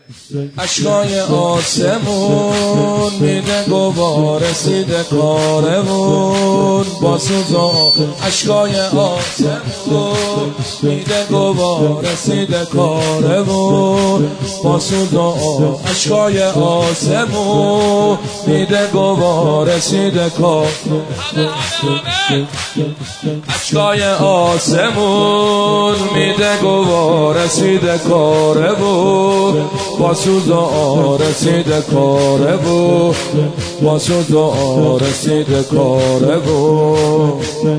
اشکای آسمون میده گواه رسیده کارمون با سوزا. اشکای آسمون میده گواه رسیده کارمون با سوزا. اشکای آسمون میده گواه رسیده کارمون. اشکای آسمون میده گواه رسیده کارمون با سوزا. رسیده کارمون با سوزا. رسیده کارمون.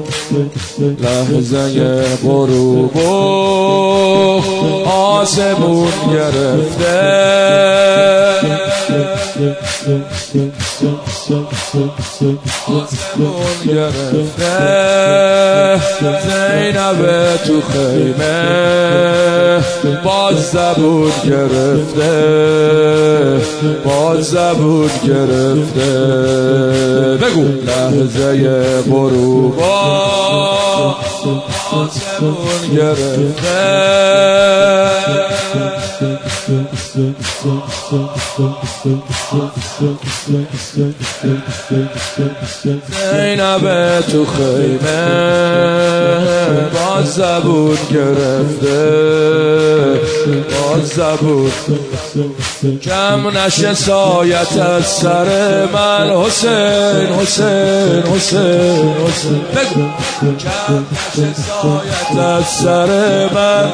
لحظه غروب آسمون گرفته. آسمون گرفته. زینب تو خیمه باز زبون گرفته. باز زبون گرفته. بگو لحظه غروب آسمون گرفته. زینب تو خیمه باز زبون گرفته. باز زبون کم نشه سایت از سر من. حسین حسین حسین حسین بگو کم نشه سایت از سر من.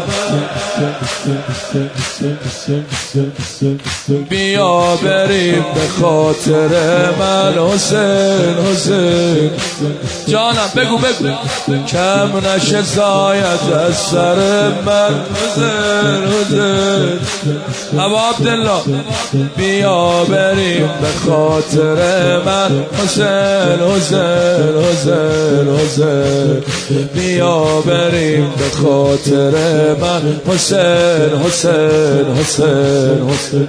بیا بریم به خاطر من. حسین حسین جانم بگو بگو کم نشه سایت از سر من. حسین حسین ابا عبدالله بیا بریم به خاطر من. حسین حسین حسین حسین بیا بریم به خاطر من. حسین حسین حسین حسین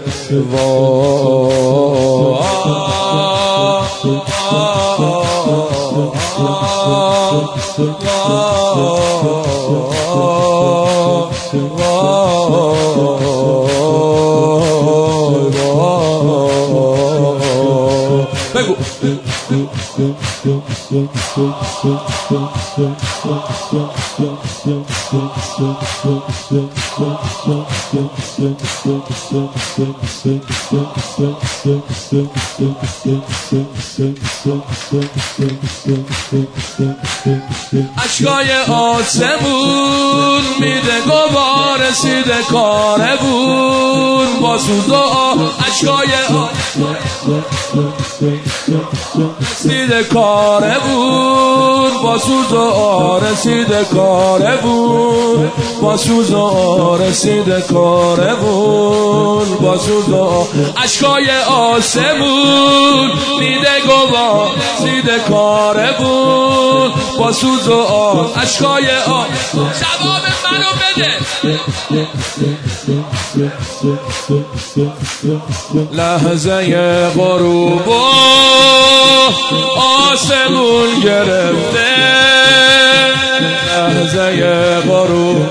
بگو اشکای آسمون میده گواه رسیده کارمون با سوزا. اشکای رسیده کارمون با سوزا. رسیده کارمون با سوزا. رسیده کارمون با سوزا. اشکای آسمون میده گواه رسیده کارمون با سوزا. اشکای جواب منو بده. لحظه غروب آسمون گرفته. لحظه غروب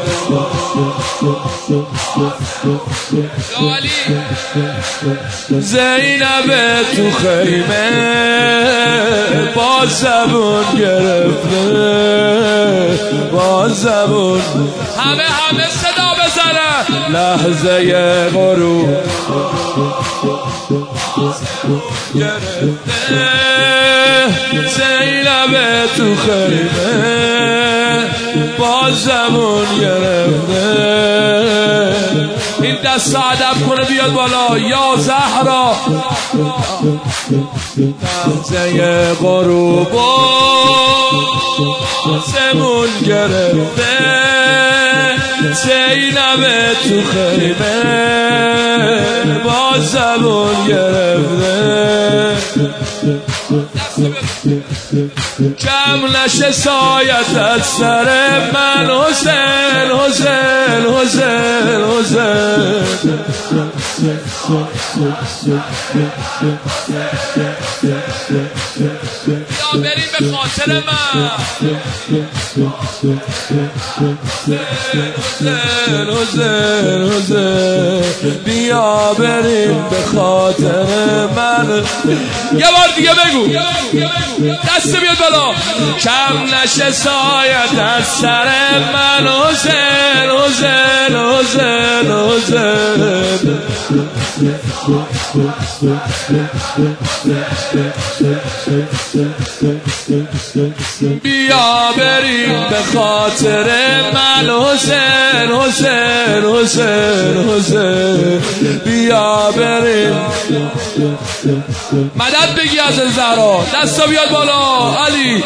زینب تو خیمه باز زبون گرفته. باز زبون همه صدا بزنن. لحظه غروب گرفته. زینب تو خیمه باز زبون گرفته. این دست ادب کنه بیاد بالا. یا زهرا لحظه غروب آسمون گرفته. زینب تو خیمه باز زبون گرفته. کم نشه سایت از سر من حسین حسین حسین حسین یا بریم به خاطر من حسین حسین حسین بیا بریم به خاطر من یه بار دیگه بگو دست بیاد بالا کم نشه سایت از سر من حسین حسین حسین حسین بیا بریم به خاطر من حسین حسین حسین حسین بیا بریم مدد بگی از زهرا دستا بیاد بالا علی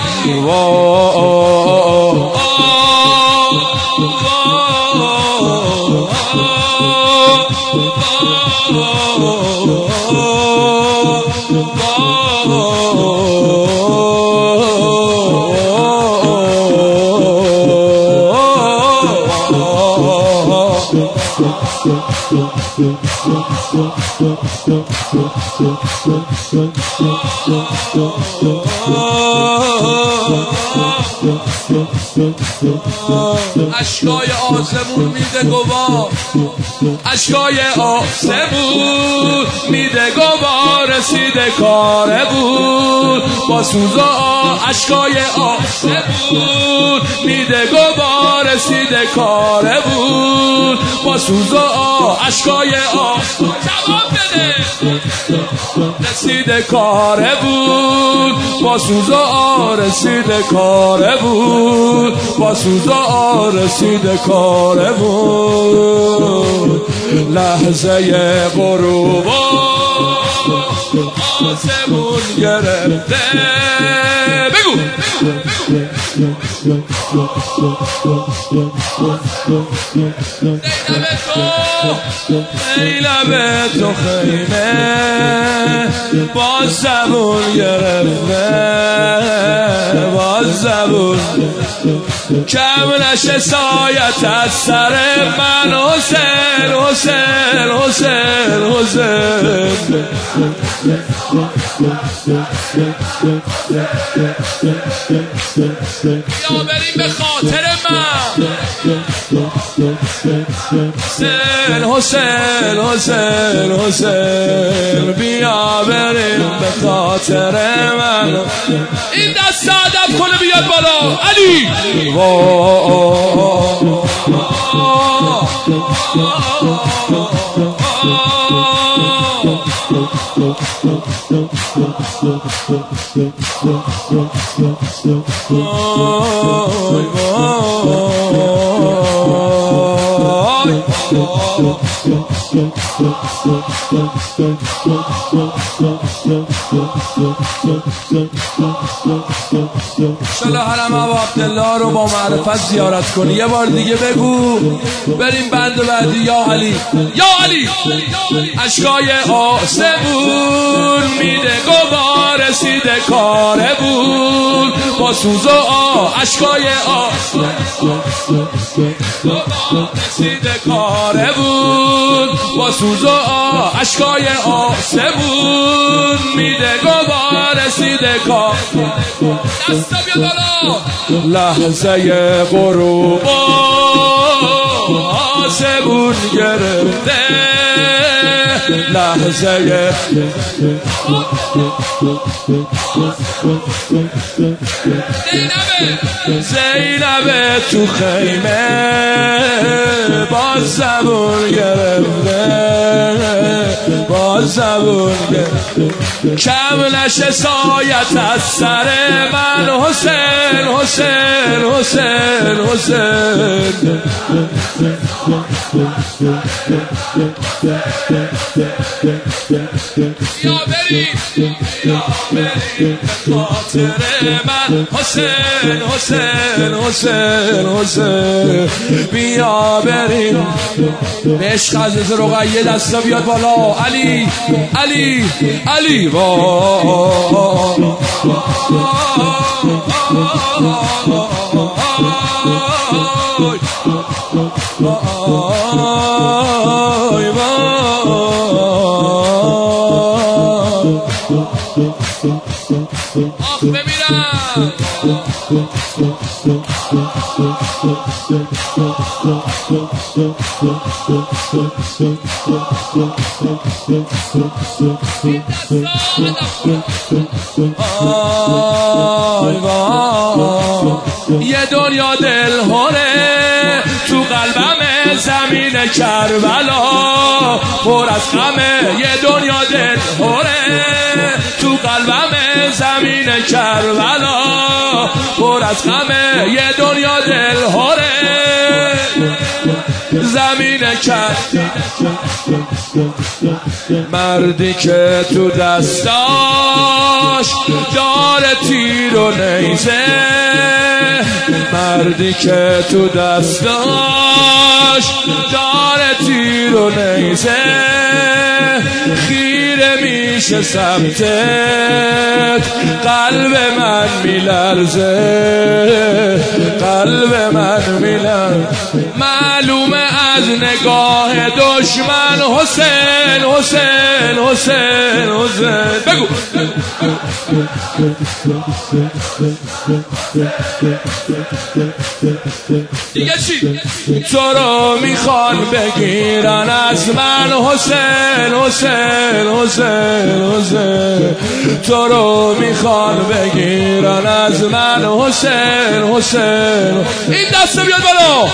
اشکای آسمون میده گواه اشکای آسمون میده گواه رسیده کاره بود با سوزا اشکای آسمون میده گواه رسیده کاره بود با سوزا اشکای آسمون جواب بده رسیده کاره بود با سوزا رسیده کاره بود با سوزا رسیده کاره بود لحظه غروب آسمون گرفته بگو زینب تو خیمه باز زبون گرفته باز زبون کم نشه سایت از سر من حسین حسین حسین حسین یا بریم به خاطر من حسین حسین حسین حسین بیا بریم به خاطر من این دست ادب کنه بیاد بالا علی انشالله حرم ابو عبدالله رو با معرفت زیارت کنی یه بار دیگه بگو بریم بند بعدی یا علی یا علی اشکای آسمون میده گواه رسیده کاره بود با سوز و اشکای آسمون رسیده کاره بود با سوز و اشکای آسمون میده گواه رسیده کاره دستا بیا بالا لحظه غروب آسمون گرفته لحظه زینب تو خیمه باز زبون گرفته باز زبون گرفته کم نشه سایت از سر من حسین حسین حسین حسین یا بریم خاطر من حسین حسین حسین حسین بیا بریم به عشق حضرت رقیه دستا بیاد بالا علی علی علی علی وای آخ بمیرم یه دنیا دلهوره تو قلبم زمین کربلا پر از غمه یه دنیا دلهوره تو قلبم زمین کربلا پر از غمه یه دنیا دلهوره زمین کربلا مردی که تو دستاش داره تیر و نیزه مردی که تو دستاش داره تیر و نیزه خیره میشه سمتت قلب من میلرزه قلب من میلرزه معلومه از نگاه دشمن حسین حسین حسین حسین بگو دیگه چی؟ تو رو میخوان بگیرن از من حسین حسین حسین حسین تو رو میخوان بگیرن از من حسین حسین این دسته بیاد بالا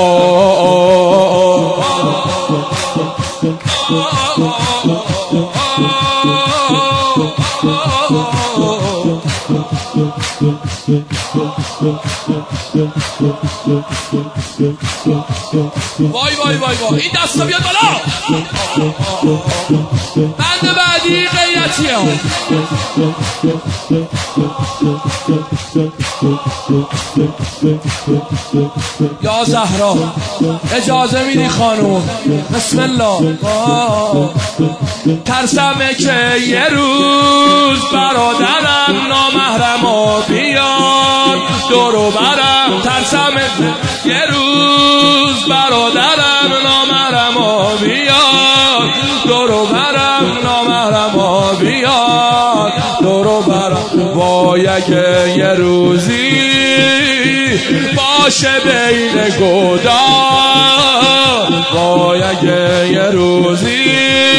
وای وای وای وای این دستا بیاد بالا بند بعدی غیرتیه یا زهرا اجازه میدی خانوم بسم الله ترسمه که یه روز برادرم نامحرما بیاد دورو برم ترسمه یه روز برادرم نامحرما بیاد دورو برم نامحرما بیاد دورو برم وای اگه یه روزی باشه بین گودا وای اگه یه روزی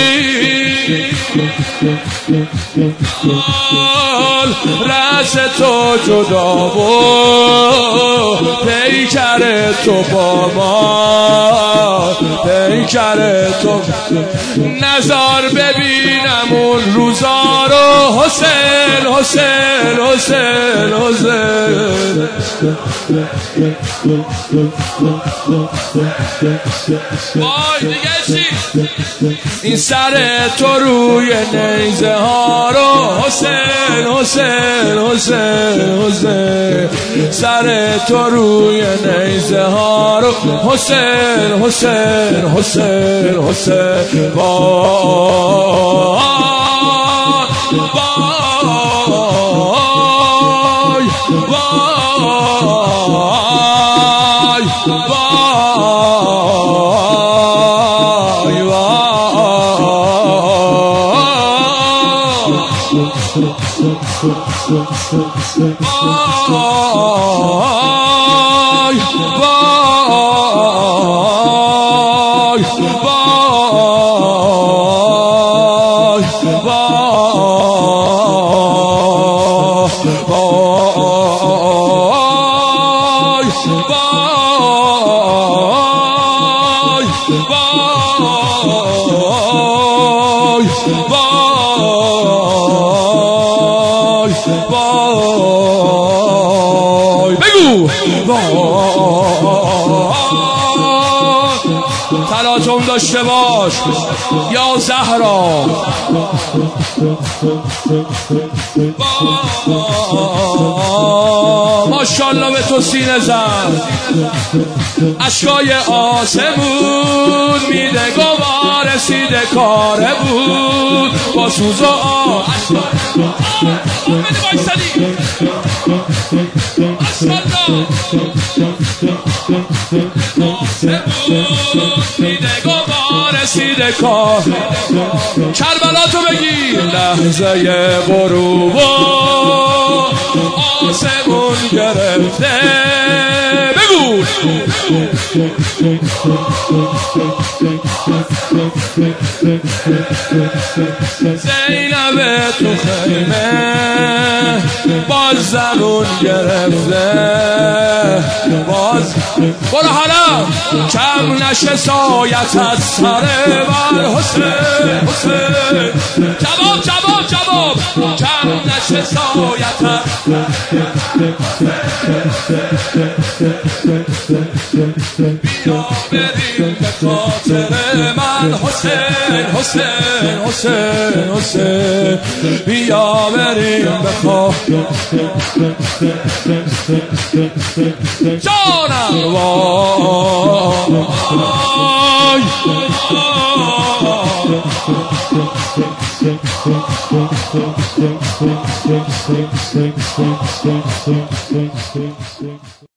رأس تو جدا و پیکر تو با ما پیکر تو نظر ببینم اون روزا رو حسین حسین حسین حسین وای دیگه چی این سر تو روی نیزه ها رو حسین حسین حسین حسین سر تو روی نیزه ها رو حسین حسین حسین حسین وای بگو تلاطم داشته باش یا زهرا. ماشاءالله به تو سینه زد اشکای آسمون میده گوار رسیده کاره بود با سوز و میده گوار رسیده کار. کربلا تو بگیر لحظه غروب آسمون گرفته بگو زینب تو خیمه باز زبون گرفته باز برو حالا کم نشه سایت از سر بر حسین حسین جواب جواب جواب کم نشه سایت از بیا بریم به خاطر من حسین حسین حسین حسین بیا بریم به خاطر جانم وای